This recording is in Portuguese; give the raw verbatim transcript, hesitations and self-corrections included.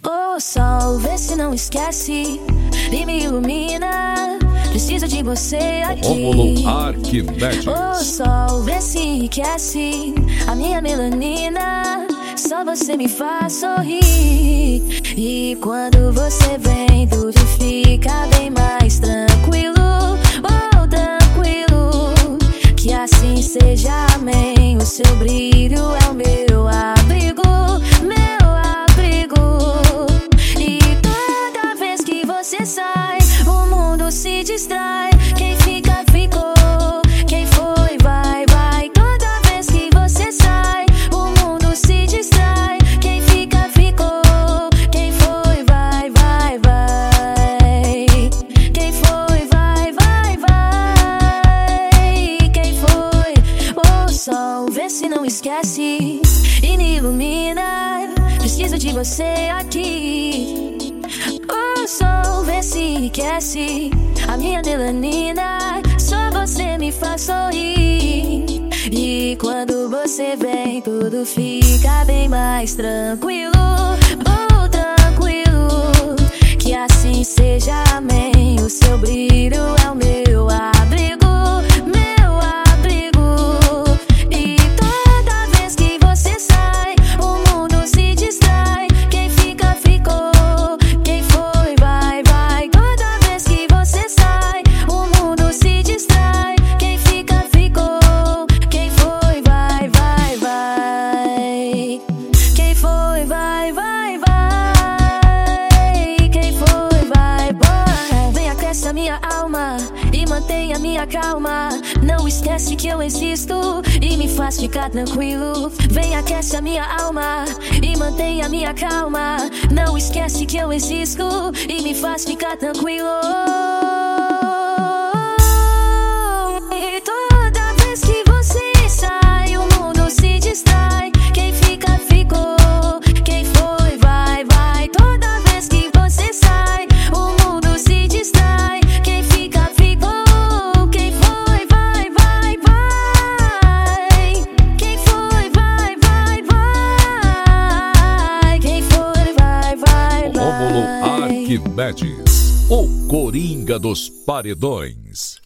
Ô sol, vê se não esquece e me ilumina. Preciso de você aqui. Rômulo Arquimedes. Ô sol, vê se enriquece a minha melanina. Só você me faz sorrir. E quando você vem, tudo fica bem mais tranquilo. Oh, tranquilo. Que assim seja, amém. O seu brilho é o meu abrigo, meu abrigo. E toda vez que você sai, o mundo se distrai. Quem fica, ficou. Quem foi, vai, vai. Toda vez que você sai, o mundo se distrai. Quem fica, ficou. Quem foi, vai, vai, vai. Quem foi, vai, vai, vai. Quem foi? Ô sol, vê se não esquece e me ilumina. Preciso de você aqui. O sol, vê se enriquece a minha melanina. Só você me faz sorrir. E quando você vem, tudo fica bem mais tranquilo. Oh, tranquilo. Que assim seja, amém. O seu brilho é o meu abrigo, meu abrigo. E toda vez que você sai, o mundo se distrai. Quem fica, ficou. Quem foi, vai, vai. Toda vez que você sai, o mundo se distrai. Quem fica, ficou. Quem foi, vai, vai, vai. Quem foi, vai, vai, vai. Quem foi, vai, vai. Vem, aquece a minha alma e mantenha a minha calma. Não esquece que eu existo e me faz ficar tranquilo. Vem, aquece a minha alma e mantenha a minha calma. Não esquece que eu existo e me faz ficar tranquilo. E toda vez que você sai, o mundo se distrai. Quem fica, ficou. Quem foi, vai, vai. Toda vez que você sai, o mundo se distrai. Quem fica, ficou. Quem foi, vai, vai, vai. Quem foi, vai, vai, vai. Quem foi, vai, vai, vai. Rômulo Arquimedes, o Coringa dos Paredões.